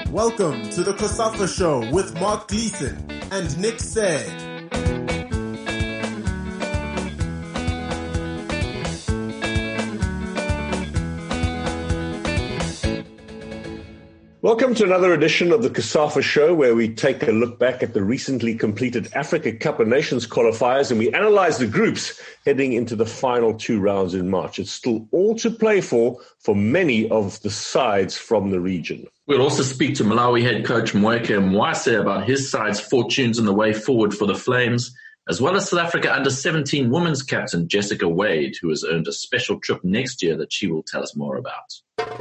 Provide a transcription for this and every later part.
Welcome to the COSAFA Show with Mark Gleeson and Nick Said. Welcome to another edition of the COSAFA Show, where we take a look back at the recently completed Africa Cup of Nations qualifiers and we analyze the groups heading into the final 2 rounds in March. It's still all to play for many of the sides from the region. We'll also speak to Malawi head coach Mweke Mwase about his side's fortunes and the way forward for the Flames, as well as South Africa under-17 women's captain Jessica Wade, who has earned a special trip next year that she will tell us more about.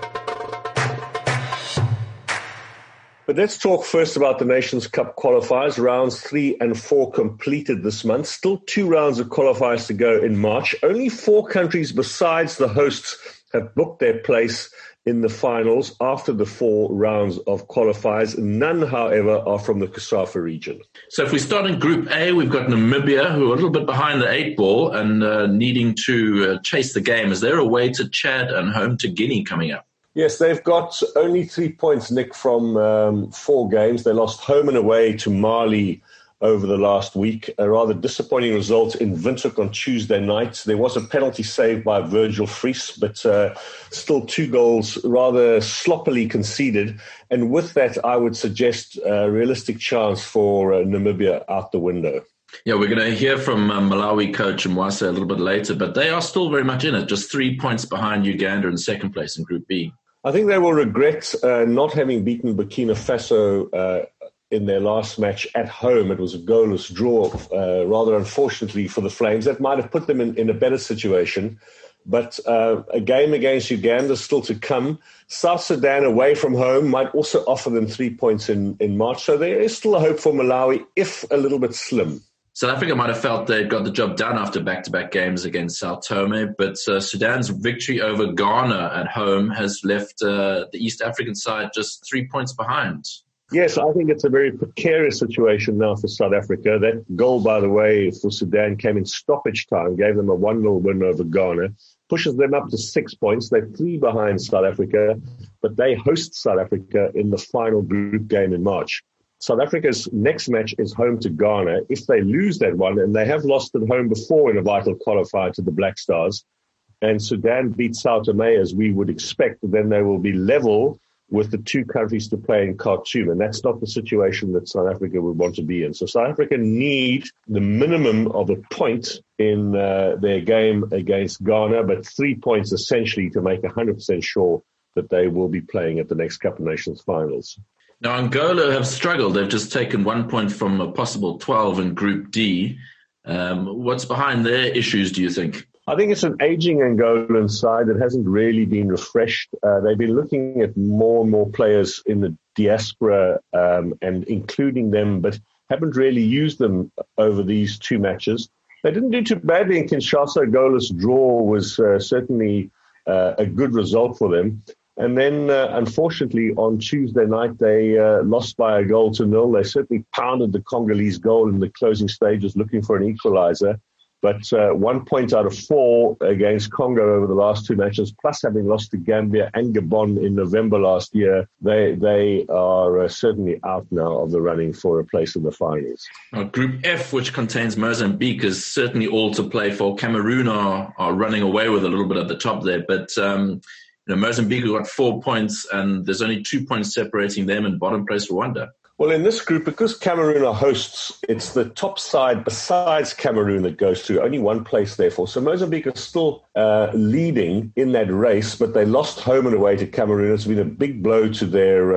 But let's talk first about the Nations Cup qualifiers. Rounds 3 and 4 completed this month. Still 2 rounds of qualifiers to go in March. Only 4 countries besides the hosts have booked their place in the finals after the 4 rounds of qualifiers. None, however, are from the COSAFA region. So if we start in Group A, we've got Namibia, who are a little bit behind the 8 ball and needing to chase the game as they're away to Chad and home to Guinea coming up. Yes, they've got only 3 points, Nick, from 4 games. They lost home and away to Mali over the last week. A rather disappointing result in Windhoek on Tuesday night. There was a penalty saved by Virgil Fries, but still 2 goals rather sloppily conceded. And with that, I would suggest a realistic chance for Namibia out the window. Yeah, we're going to hear from Malawi coach Mwase a little bit later, but they are still very much in it, just 3 points behind Uganda in second place in Group B. I think they will regret not having beaten Burkina Faso in their last match at home. It was a goalless draw, rather unfortunately for the Flames. That might have put them in a better situation. But a game against Uganda is still to come. South Sudan away from home might also offer them 3 points in March. So there is still a hope for Malawi, if a little bit slim. South Africa might have felt they'd got the job done after back-to-back games against Sao Tome, but Sudan's victory over Ghana at home has left the East African side just 3 points behind. Yes, I think it's a very precarious situation now for South Africa. That goal, by the way, for Sudan came in stoppage time, gave them a 1-0 win over Ghana, pushes them up to 6 points. They're 3 behind South Africa, but they host South Africa in the final group game in March. South Africa's next match is home to Ghana. If they lose that one, and they have lost at home before in a vital qualifier to the Black Stars, and Sudan beats Sao Tome as we would expect, then they will be level with the 2 countries to play in Khartoum. And that's not the situation that South Africa would want to be in. So South Africa need the minimum of a point in their game against Ghana, but 3 points essentially to make 100% sure that they will be playing at the next Cup of Nations finals. Now, Angola have struggled. They've just taken 1 point from a possible 12 in Group D. What's behind their issues, do you think? I think it's an aging Angolan side that hasn't really been refreshed. They've been looking at more and more players in the diaspora and including them, but haven't really used them over these 2 matches. They didn't do too badly in Kinshasa. A goalless draw was certainly a good result for them. And then, unfortunately, on Tuesday night, they lost by 1-0. They certainly pounded the Congolese goal in the closing stages, looking for an equalizer. But 1 point out of 4 against Congo over the last 2 matches, plus having lost to Gambia and Gabon in November last year, they are certainly out now of the running for a place in the finals. Group F, which contains Mozambique, is certainly all to play for. Cameroon are running away with a little bit at the top there, but Mozambique have got 4 points, and there's only 2 points separating them and bottom place Rwanda. Well, in this group, because Cameroon are hosts, it's the top side besides Cameroon that goes through. Only 1 place, therefore. So Mozambique are still leading in that race, but they lost home and away to Cameroon. It's been a big blow to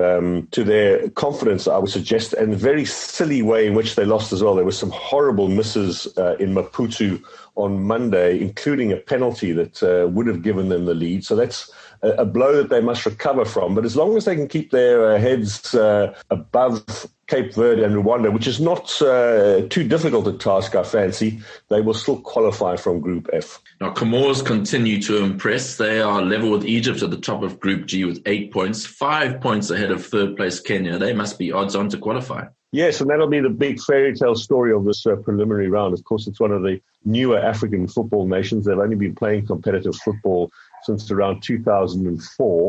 their confidence, I would suggest, and a very silly way in which they lost as well. There were some horrible misses in Maputo on Monday, including a penalty that would have given them the lead. So that's a blow that they must recover from. But as long as they can keep their heads above Cape Verde and Rwanda, which is not too difficult a task, I fancy, they will still qualify from Group F. Now, Comores continue to impress. They are level with Egypt at the top of Group G with 8 points, 5 points ahead of third place Kenya. They must be odds on to qualify. Yes, and that'll be the big fairy tale story of this preliminary round. Of course, it's one of the newer African football nations. They've only been playing competitive football since around 2004.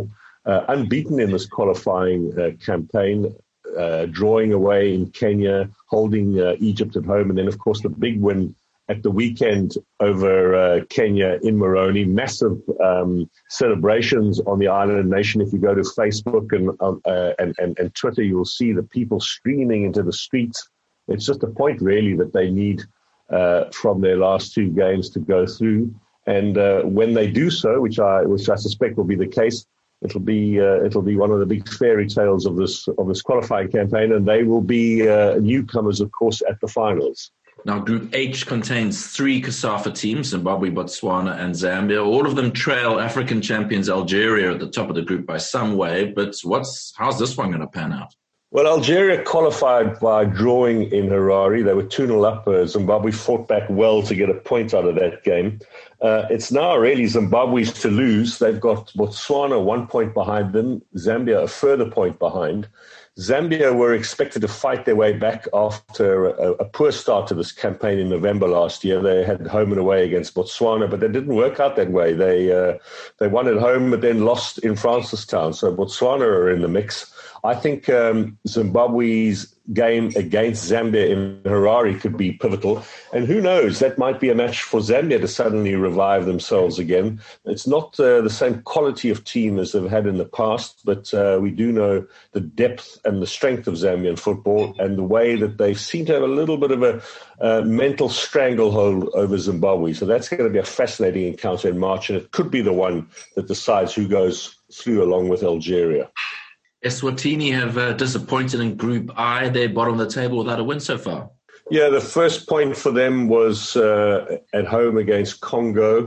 unbeaten in this qualifying campaign, drawing away in Kenya, holding Egypt at home, and then, of course, the big win at the weekend over Kenya in Moroni. Massive celebrations on the island nation. If you go to Facebook and Twitter, you'll see the people streaming into the streets. It's just a point, really, that they need from their last two games to go through. And when they do so, which I suspect will be the case, it'll be one of the big fairy tales of this qualifying campaign, and they will be newcomers, of course, at the finals. Now, Group H contains 3 COSAFA teams, Zimbabwe, Botswana, and Zambia. All of them trail African champions Algeria at the top of the group by some way. But how's this one going to pan out? Well, Algeria qualified by drawing in Harare. They were 2-0 up. Zimbabwe fought back well to get a point out of that game. It's now really Zimbabwe's to lose. They've got Botswana 1 point behind them, Zambia a further point behind. Zambia were expected to fight their way back after a poor start to this campaign in November last year. They had home and away against Botswana, but it didn't work out that way. They won at home, but then lost in Francistown. So Botswana are in the mix. I think Zimbabwe's game against Zambia in Harare could be pivotal. And who knows, that might be a match for Zambia to suddenly revive themselves again. It's not the same quality of team as they've had in the past, but we do know the depth and the strength of Zambian football and the way that they seem to have a little bit of a mental stranglehold over Zimbabwe. So that's going to be a fascinating encounter in March, and it could be the one that decides who goes through along with Algeria. Eswatini have disappointed in Group I. They're bottom of the table without a win so far. Yeah, the first point for them was at home against Congo,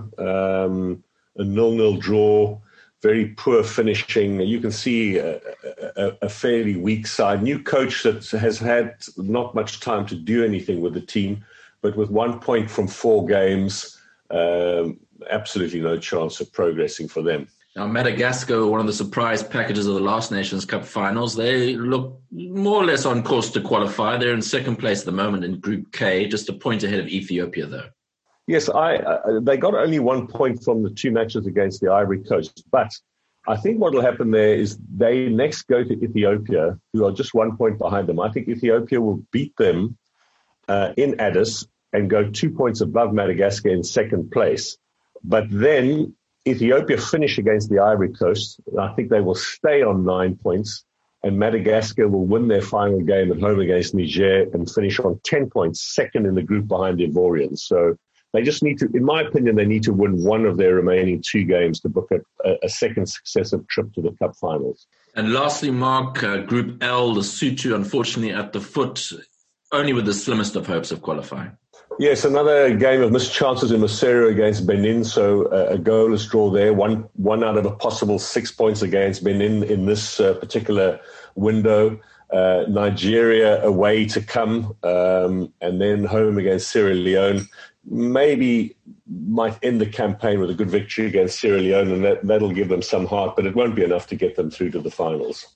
a 0-0 draw, very poor finishing. You can see a fairly weak side. New coach that has had not much time to do anything with the team, but with 1 point from 4 games, absolutely no chance of progressing for them. Now, Madagascar, one of the surprise packages of the last Nations Cup finals, they look more or less on course to qualify. They're in second place at the moment in Group K, just a point ahead of Ethiopia, though. Yes, they got only 1 point from the 2 matches against the Ivory Coast. But I think what will happen there is they next go to Ethiopia, who are just 1 point behind them. I think Ethiopia will beat them in Addis and go 2 points above Madagascar in second place. But then Ethiopia finish against the Ivory Coast. I think they will stay on 9 points, and Madagascar will win their final game at home against Niger and finish on 10 points, second in the group behind the Ivorians. So they just need to, in my opinion, they need to win one of their remaining 2 games to book a second successive trip to the Cup finals. And lastly, Mark, Group L, Lesotho, unfortunately at the foot, only with the slimmest of hopes of qualifying. Yes, another game of missed chances in Maseru against Benin, so a goalless draw there. One out of a possible 6 points against Benin in this particular window. Nigeria away to come, and then home against Sierra Leone. Maybe might end the campaign with a good victory against Sierra Leone, and that'll give them some heart, but it won't be enough to get them through to the finals.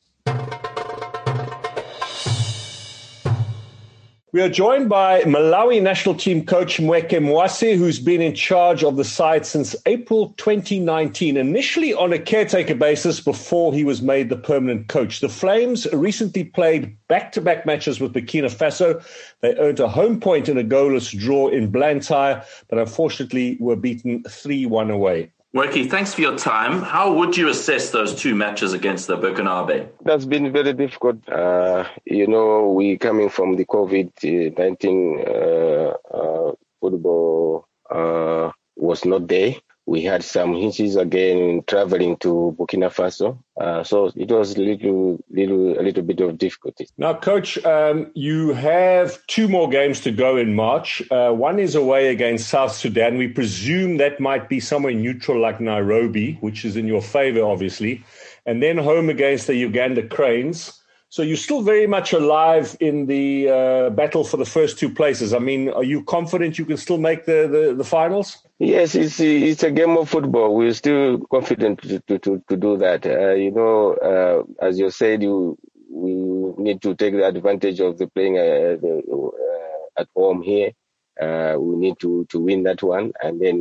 We are joined by Malawi national team coach Mweke Mwase, who's been in charge of the side since April 2019, initially on a caretaker basis before he was made the permanent coach. The Flames recently played back-to-back matches with Burkina Faso. They earned a home point in a goalless draw in Blantyre, but unfortunately were beaten 3-1 away. Mweke, thanks for your time. How would you assess those 2 matches against the Burkinabe? That's been very difficult. We coming from the COVID-19 football was not there. We had some hitches again traveling to Burkina Faso. So it was a little bit of difficulty. Now, Coach, you have 2 more games to go in March. One is away against South Sudan. We presume that might be somewhere neutral like Nairobi, which is in your favor, obviously. And then home against the Uganda Cranes. So you're still very much alive in the battle for the first 2 places. I mean, are you confident you can still make the finals? Yes, it's a game of football. We're still confident to do that. As you said, we need to take the advantage of the playing at home here. We need to win that one, and then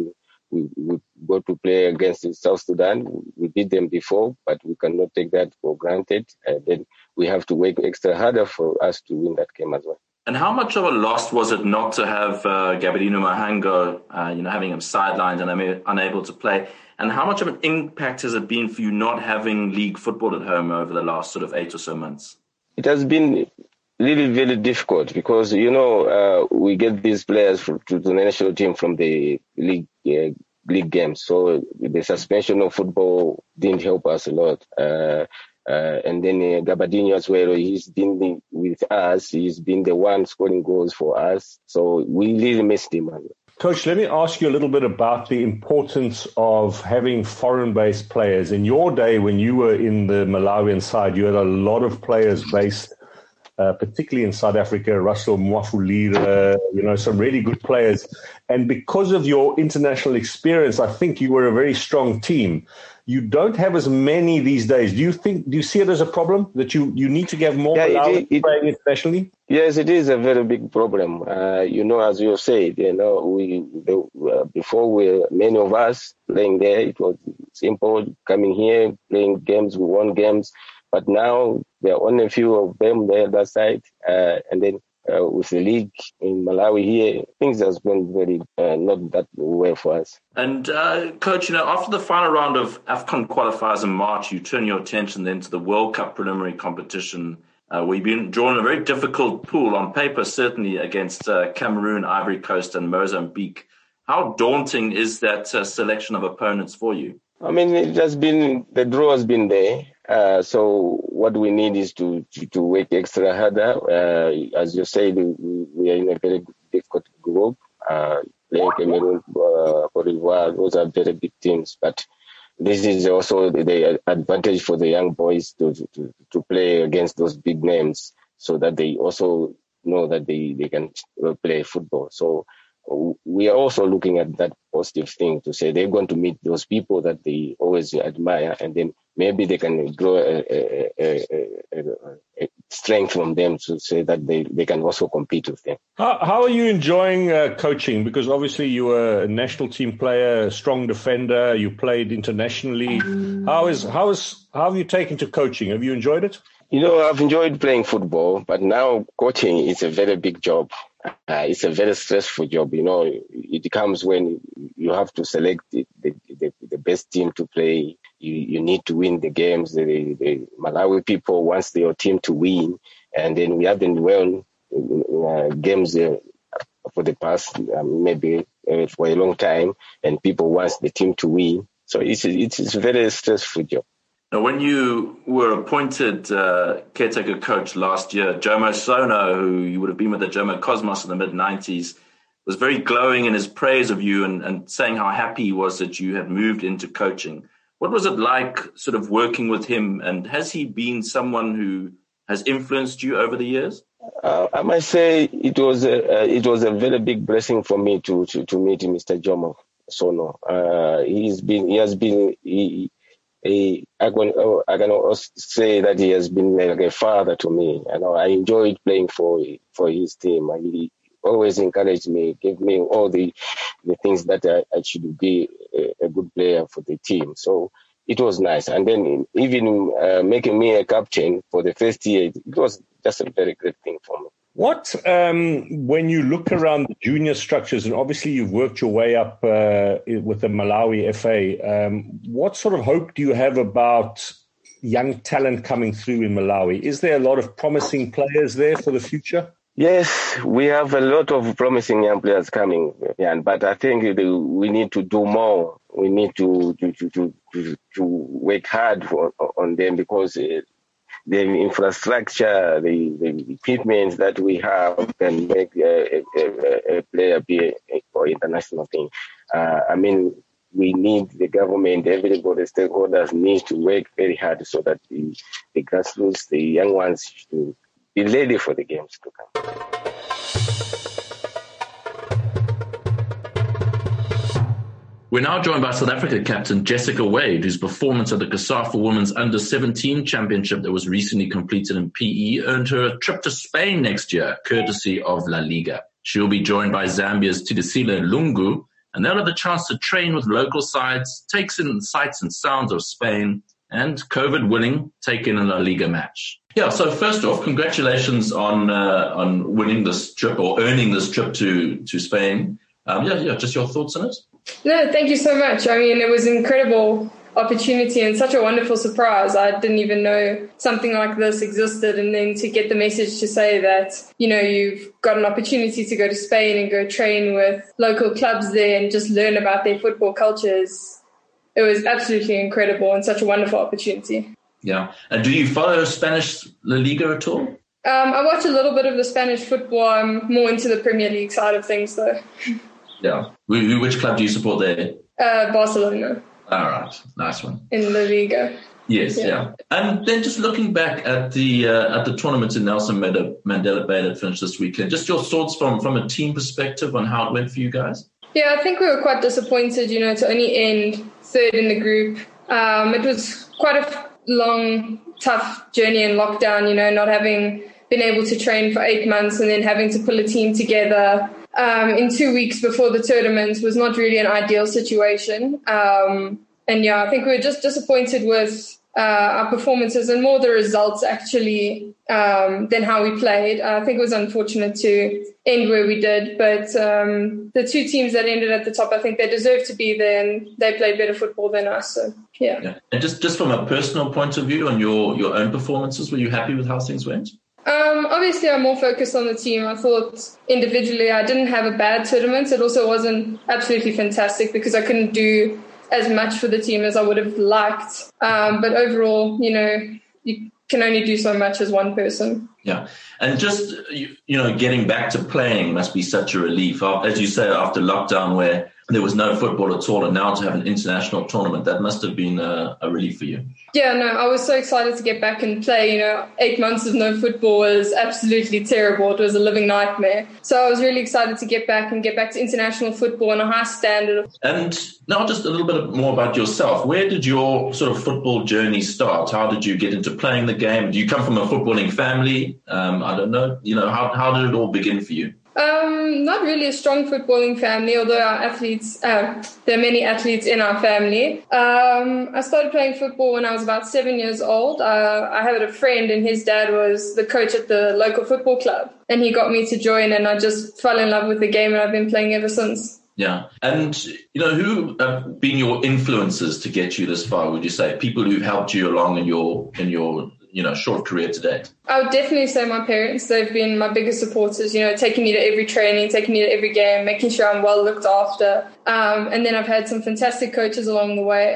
we go to play against South Sudan. We beat them before, but we cannot take that for granted. And then we have to work extra harder for us to win that game as well. And how much of a loss was it not to have Gabadinho Mahango, having him sidelined and unable to play? And how much of an impact has it been for you not having league football at home over the last sort of 8 or so months? It has been really very difficult because, we get these players to the national team from the league games. So the suspension of football didn't help us a lot. And then Gabadinho as well, he's been with us. He's been the one scoring goals for us. So we really missed him. Coach, let me ask you a little bit about the importance of having foreign-based players. In your day, when you were in the Malawian side, you had a lot of players based, particularly in South Africa, Russell Mwafulira, some really good players. And because of your international experience, I think you were a very strong team. You don't have as many these days. Do you see it as a problem that you need to get more Malawians playing internationally? Yes, it is a very big problem. As you said, before many of us playing there, it was simple coming here, playing games, we won games. But now there are only a few of them there that side. And then with the league in Malawi here, things have been very not that well for us. And Coach, after the final round of AFCON qualifiers in March, you turn your attention then to the World Cup preliminary competition. We've been drawn a very difficult pool on paper, certainly against Cameroon, Ivory Coast and Mozambique. How daunting is that selection of opponents for you? I mean, the draw has been there. So what we need is to work extra harder. As you said, we are in a very difficult group. Playing Cameroon, Cote d'Ivoire, those are very big teams. But this is also the advantage for the young boys to play against those big names, so that they also know that they can play football. So we are also looking at that positive thing to say they're going to meet those people that they always admire, and then maybe they can grow a strength from them to say that they can also compete with them. How are you enjoying coaching? Because obviously you were a national team player, a strong defender. You played internationally. How have you taken to coaching? Have you enjoyed it? I've enjoyed playing football, but now coaching is a very big job. It's a very stressful job. It comes when you have to select the best team to play. You need to win the games. The Malawi people want your team to win, and then we haven't won games for the past maybe for a long time, and people want the team to win. So it's a very stressful job. Now, when you were appointed caretaker coach last year, Jomo Sono, who you would have been with the Jomo Cosmos in the mid-90s, was very glowing in his praise of you and saying how happy he was that you had moved into coaching. What was it like sort of working with him, and has he been someone who has influenced you over the years? I must say it was a very big blessing for me to meet Mr. Jomo Sono. I can also say that he has been like a father to me. I enjoyed playing for his team. He always encouraged me, gave me all the things that I should be a good player for the team. So it was nice. And then even making me a captain for the first year, it was just a very great thing for me. What, when you look around the junior structures, and obviously you've worked your way up with the Malawi FA, what sort of hope do you have about young talent coming through in Malawi? Is there a lot of promising players there for the future? Yes, we have a lot of promising young players coming, but I think we need to do more. We need to work hard on them, because the infrastructure, the equipment that we have can make a player be for international thing. We need the government, everybody, stakeholders need to work very hard so that the grassroots, the young ones, should be ready for the games to come. We're now joined by South Africa captain Jessica Wade, whose performance at the COSAFA Women's Under-17 Championship that was recently completed in PE earned her a trip to Spain next year, courtesy of La Liga. She'll be joined by Zambia's Tidisile Lungu and they'll have the chance to train with local sides, take in sights and sounds of Spain, and COVID willing, take in a La Liga match. Yeah, so first off, congratulations on winning this trip or earning this trip to Spain. Just your thoughts on it? No, thank you so much. I mean, it was an incredible opportunity and such a wonderful surprise. I didn't even know something like this existed. And then to get the message to say that, you've got an opportunity to go to Spain and go train with local clubs there and just learn about their football cultures, it was absolutely incredible and such a wonderful opportunity. Yeah. And do you follow Spanish La Liga at all? I watch a little bit of the Spanish football. I'm more into the Premier League side of things, though. Yeah. Which club do you support there? Barcelona. All right. Nice one. In La Liga. Yes, yeah. And then just looking back at the tournament in Nelson Mandela Bay that finished this weekend, just your thoughts from a team perspective on how it went for you guys? Yeah, I think we were quite disappointed, to only end third in the group. It was quite a long, tough journey in lockdown, not having been able to train for 8 months and then having to pull a team together in 2 weeks before the tournament was not really an ideal situation. I think we were just disappointed with our performances and more the results actually than how we played. I think it was unfortunate to end where we did, but the two teams that ended at the top, I think they deserve to be there and they played better football than us. So, yeah. And just from a personal point of view on your own performances, were you happy with how things went? Obviously, I'm more focused on the team. I thought individually I didn't have a bad tournament. It also wasn't absolutely fantastic because I couldn't do as much for the team as I would have liked. But overall, you can only do so much as one person. Yeah. And just, getting back to playing must be such a relief. As you say, after lockdown where there was no football at all and now to have an international tournament, that must have been a relief for you. Yeah, no, I was so excited to get back and play. 8 months of no football was absolutely terrible. It was a living nightmare. So I was really excited to get back to international football on a high standard. And now just a little bit more about yourself. Where did your sort of football journey start? How did you get into playing the game? Do you come from a footballing family? I don't know. How did it all begin for you? Not really a strong footballing family, although our athletes, there are many athletes in our family. I started playing football when I was about 7 years old. I had a friend and his dad was the coach at the local football club and he got me to join and I just fell in love with the game and I've been playing ever since. Yeah. And, who have been your influences to get you this far, would you say? People who've helped you along in your short career to date? I would definitely say my parents. They've been my biggest supporters, taking me to every training, taking me to every game, making sure I'm well looked after. And then I've had some fantastic coaches along the way.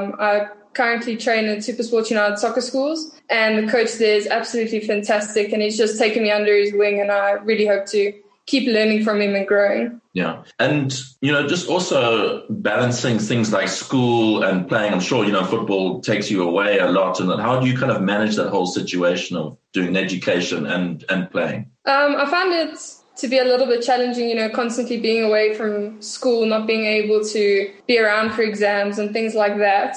I currently train at Supersport United soccer schools and the coach there is absolutely fantastic and he's just taken me under his wing and I really hope to keep learning from him and growing. Yeah. And, just also balancing things like school and playing. I'm sure, football takes you away a lot. And how do you kind of manage that whole situation of doing education and playing? I found it to be a little bit challenging, constantly being away from school, not being able to be around for exams and things like that.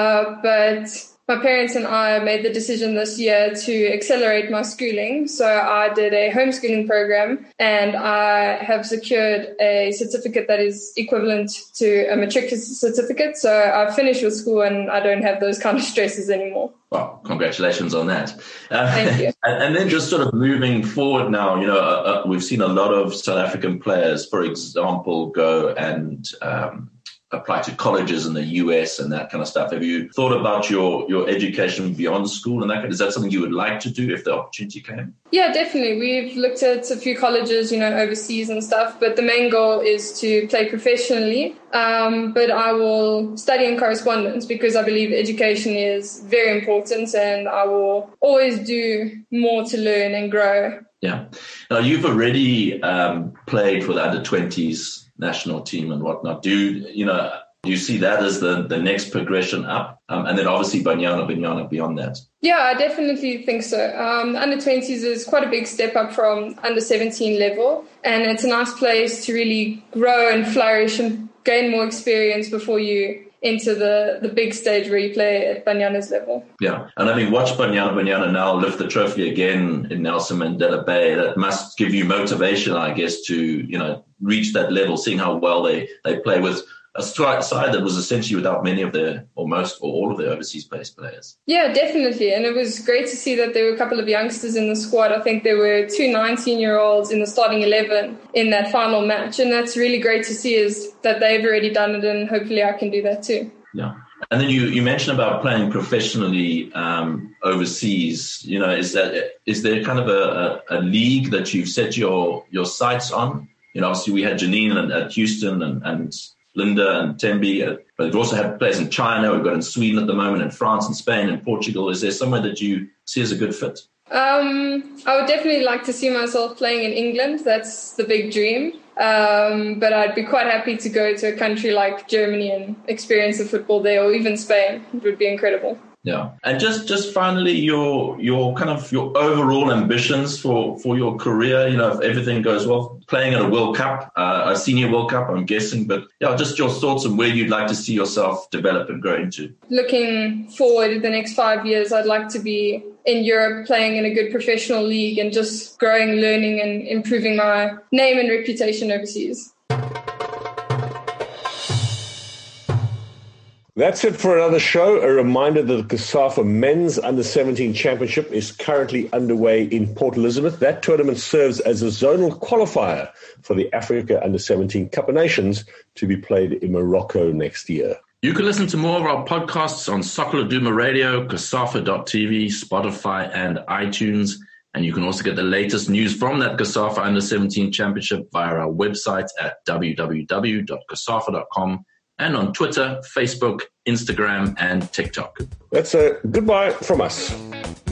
But my parents and I made the decision this year to accelerate my schooling. So I did a homeschooling program and I have secured a certificate that is equivalent to a matric certificate. So I finished with school and I don't have those kind of stresses anymore. Well, congratulations on that. Thank you. And then just sort of moving forward now, we've seen a lot of South African players, for example, go and apply to colleges in the US and that kind of stuff. Have you thought about your education beyond school and that? Is that something you would like to do if the opportunity came? Yeah, definitely. We've looked at a few colleges, overseas and stuff, but the main goal is to play professionally. But I will study in correspondence because I believe education is very important and I will always do more to learn and grow. Yeah. Now, you've already played for the under-20s national team and whatnot. Do you see that as the next progression up? And then obviously Banyana beyond that. Yeah, I definitely think so. Under-20s is quite a big step up from under-17 level. And it's a nice place to really grow and flourish and gain more experience before you into the big stage where you play at Banyana's level. Yeah, and I mean, watch Banyana now lift the trophy again in Nelson Mandela Bay. That must give you motivation, I guess, to, reach that level, seeing how well they play with a side that was essentially without many of their, or most, or all of their overseas-based players. Yeah, definitely. And it was great to see that there were a couple of youngsters in the squad. I think there were 2 19-year-olds in the starting 11 in that final match. And that's really great to see, is that they've already done it, and hopefully I can do that too. Yeah. And then you mentioned about playing professionally overseas. Is there kind of a league that you've set your sights on? Obviously we had Janine at Houston and Linda and Tembi, but we've also had players in China. We've got in Sweden at the moment, in France and Spain and Portugal. Is there somewhere that you see as a good fit? I would definitely like to see myself playing in England. That's the big dream. But I'd be quite happy to go to a country like Germany and experience the football there, or even Spain. It would be incredible. Yeah. And just finally, your kind of your overall ambitions for your career, if everything goes well, playing at a World Cup, a senior World Cup, I'm guessing, but just your thoughts on where you'd like to see yourself develop and grow into. Looking forward in the next 5 years, I'd like to be in Europe playing in a good professional league and just growing, learning and improving my name and reputation overseas. That's it for another show. A reminder that the COSAFA Men's Under-17 Championship is currently underway in Port Elizabeth. That tournament serves as a zonal qualifier for the Africa Under-17 Cup of Nations to be played in Morocco next year. You can listen to more of our podcasts on Soccer Laduma Radio, COSAFA.tv, Spotify and iTunes. And you can also get the latest news from that COSAFA Under-17 Championship via our website at www.cosafa.com. And on Twitter, Facebook, Instagram, and TikTok. That's a goodbye from us.